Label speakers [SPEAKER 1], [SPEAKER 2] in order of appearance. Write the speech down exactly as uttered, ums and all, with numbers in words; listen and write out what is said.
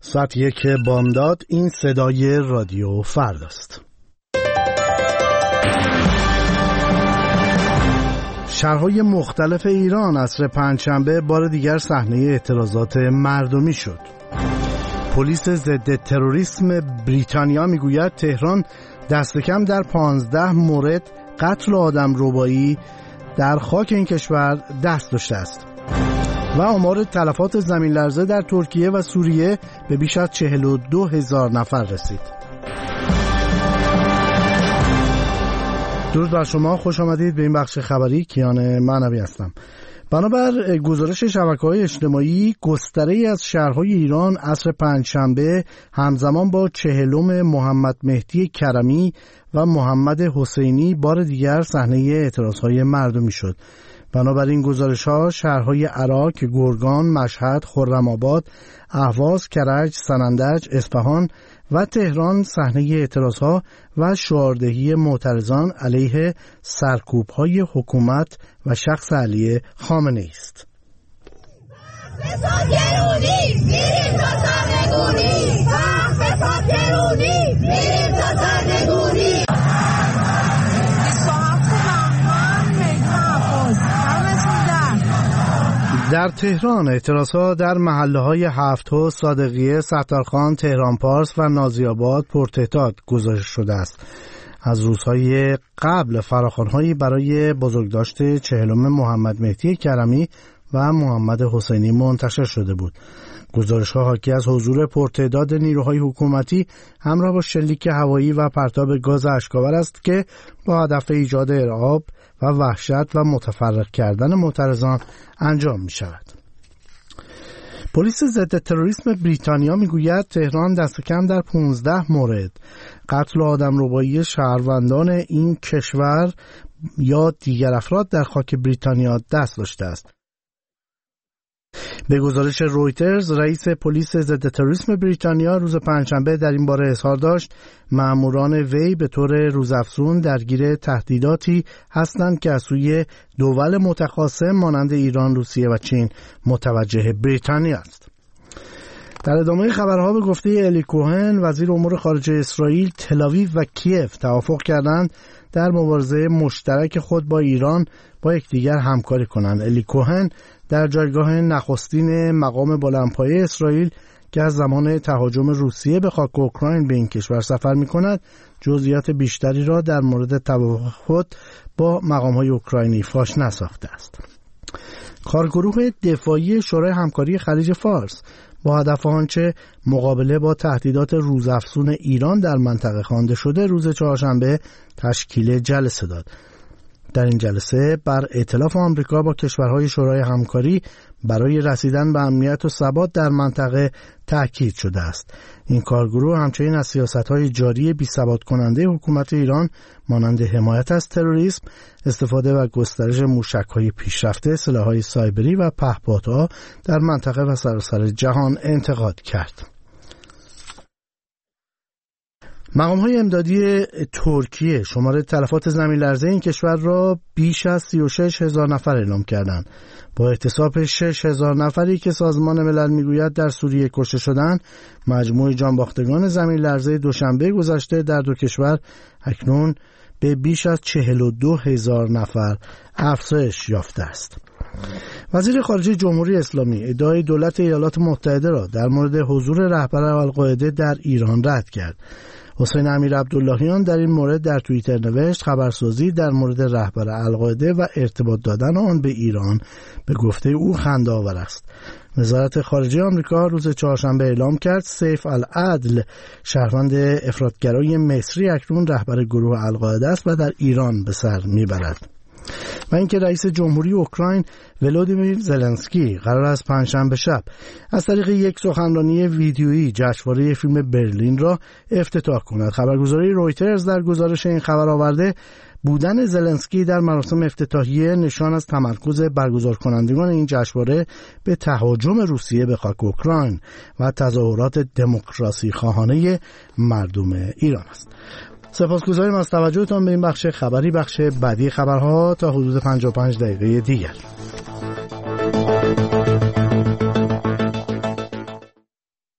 [SPEAKER 1] ساعت یک بامداد. این صدای رادیو فرداست. شهرهای مختلف ایران عصر پنجشنبه بار دیگر صحنه اعتراضات مردمی شد. پلیس ضد تروریسم بریتانیا میگوید تهران دست کم در پانزده مورد قتل آدمربایی در خاک این کشور دست داشته است و آمار تلفات زمین لرزه در ترکیه و سوریه به بیش از چهل و دو هزار نفر رسید. درود بر شما، خوش آمدید به این بخش خبری. کیان معنوی هستم. بنابر گزارش شبکه‌های اجتماعی، گستره‌ای از شهرهای ایران عصر پنجشنبه همزمان با چهلم محمد مهدی کرمی و محمد حسینی بار دیگر صحنه اعتراضهای مردمی شد. بنابراین گزارش‌ها شهرهای عراق، گرگان، مشهد، خرم‌آباد، اهواز، کرج، سنندج، اصفهان و تهران صحنه اعتراضها و شعاردهی معترضان علیه سرکوب‌های حکومت و شخص علی خامنه‌ای است. در تهران اعتراضها در محله‌های هفت‌ها، صادقیه، ستارخان، تهران پارس و نازی‌آباد پرتعداد گزارش شده است. از روزهای قبل فراخوان‌هایی برای بزرگداشت چهلم محمد مهدی کرمی و محمد حسینی منتشر شده بود. گزارش‌ها حاکی از حضور پرتعداد نیروهای حکومتی همراه با شلیک هوایی و پرتاب گاز اشک‌آور است که با هدف ایجاد ارعاب و وحشت و متفرق کردن معترضان انجام می شود. پلیس ضد تروریسم بریتانیا میگوید تهران دست کم در پانزده مورد قتل آدمربایی شهروندان این کشور یا دیگر افراد در خاک بریتانیا دست داشته است. به گزارش رویترز، رئیس پلیس ضد تروریسم بریتانیا روز پنجشنبه در این باره اظهار داشت ماموران وی به طور روزافزون درگیر تهدیداتی هستند که از سوی دول متخاصم مانند ایران، روسیه و چین متوجه بریتانیا است. در ادامه خبرها به گفته الی کوهن، وزیر امور خارجه اسرائیل، تل‌آویو و کیف توافق کردند در مبارزه مشترک خود با ایران با یکدیگر همکاری کنند. الی کوهن در جایگاه نخستین مقام بلندپایه اسرائیل که از زمان تهاجم روسیه به خاک اوکراین به این کشور سفر می‌کند، جزئیات بیشتری را در مورد توافق خود با مقام‌های اوکراینی فاش نساخته است. کارگروه دفاعی شورای همکاری خلیج فارس با هدف آنچه مقابله با تهدیدات روزافزون ایران در منطقه خوانده شده روز چهارشنبه تشکیل جلسه داد. در این جلسه بر ائتلاف آمریکا با کشورهای شورای همکاری برای رسیدن به امنیت و ثبات در منطقه تأکید شده است. این کارگروه همچنین از سیاست‌های جاری بی‌ثبات کننده حکومت ایران مانند حمایت از تروریسم، استفاده و گسترش موشک‌های پیشرفته، سلاح‌های سایبری و پهپادها در منطقه و سراسر جهان انتقاد کرد. مقام‌های امدادی ترکیه شماره تلفات زمین لرزه این کشور را بیش از سی و شش هزار نفر اعلام کردند. با احتساب شش هزار نفری که سازمان ملل میگوید در سوریه کشته شدند، مجموع جانباختگان زمین لرزه دوشنبه گذشته در دو کشور اکنون به بیش از چهل و دو هزار نفر افزایش یافته است. وزیر خارجه جمهوری اسلامی ادعای دولت ایالات متحده را در مورد حضور رهبر القاعده در ایران رد کرد. حسین امیرعبداللهیان در این مورد در توییتر نوشت خبرسازی در مورد رهبر القاعده و ارتباط دادن آن به ایران به گفته او خنده‌آور است. وزارت خارجه آمریکا روز چهارشنبه اعلام کرد سیف العدل، شهروند افراطگرای مصری، اکنون رهبر گروه القاعده است و در ایران به سر میبرد. و اینکه رئیس جمهوری اوکراین ولودیمیر زلنسکی قرار است پنجشنبه شب از طریق یک سخنرانی ویدیویی جشنواره فیلم برلین را افتتاح کند. خبرگزاری رویترز در گزارش این خبر آورده بودن زلنسکی در مراسم افتتاحیه نشان از تمرکز برگزار کنندگان این جشنواره به تهاجم روسیه به خاک اوکراین و تظاهرات دموکراسی خواهانه مردم ایران است. سپاسگزاریم از توجهتان به این بخش خبری. بخش بعدی خبرها تا حدود پنجاه و پنج دقیقه دیگر.